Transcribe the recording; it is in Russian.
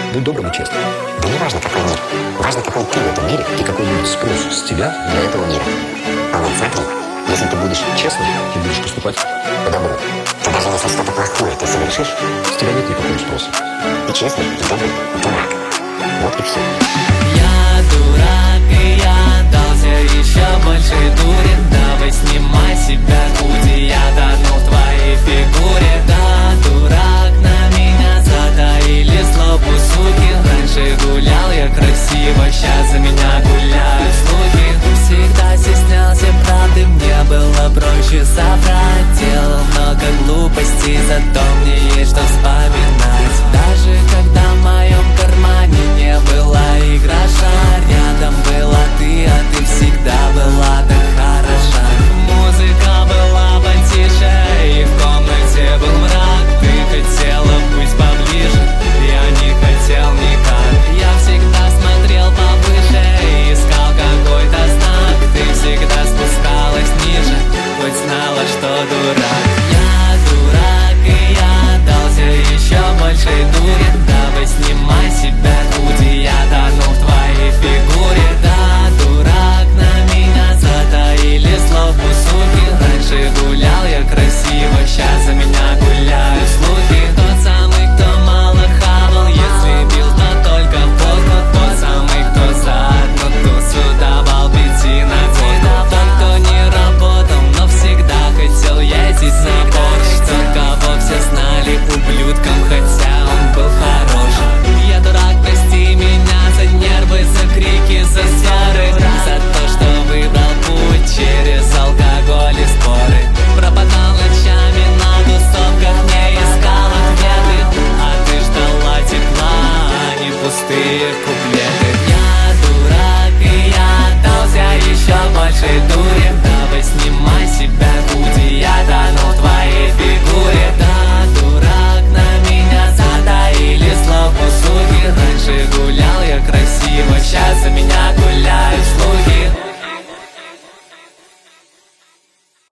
Будь добрым и честным. Да не важно, какой мир. Важно, какой ты в этом мире. И какой будет спрос с тебя Для этого мира. А вот смотри, если ты будешь честным и будешь поступать по-добру, то даже если что-то плохое ты совершишь, с тебя нет никакого спроса. ты честный и добрый дурак. Вот и все. Я дурак, и я дался еще больше дури. Давай снимай себя худи, я тону в твоей фигуре. Да, дурак, на меня затаили злобу суки. Раньше гулял я красиво, сейчас за меня гуляют слухи. Всегда стеснялся правды, мне было проще соврать. Делал много глупостей, зато мне есть что вспоминать. Даже когда в моем кармане не было и гроша, рядом была ты, а ты всегда была так хороша. Музыка была потише, и в комнате был мрак. Ты хотела быть поближе, я не хотел никак. Я всегда смотрел повыше, искал какой-то знак. Ты всегда спускалась ниже, хоть знала, что дурак. Я дурак, и я дался еще большей дури. Давай снимай себя худи, я тону в твоей фигуре. Да, дурак, на меня затаили злобу суки. Раньше гулял я красиво, сейчас за меня гуляют слухи. Тот самый, кто мало хавал, если бил, то только в воздух. Тот самый, кто за одну тусу давал пяти на водку. Тот, кто не работал, но всегда хотел ездить на Порш. Тот, кого все знали ублюдком, хотя он был хорошим. Я дурак, прости меня за нервы, за крики, за ссоры, за то, что выбрал путь через алкоголь и споры. Пропадал ночами на тусовках, не искал ответы, а ты ждала тепла, а не пустые куплеты.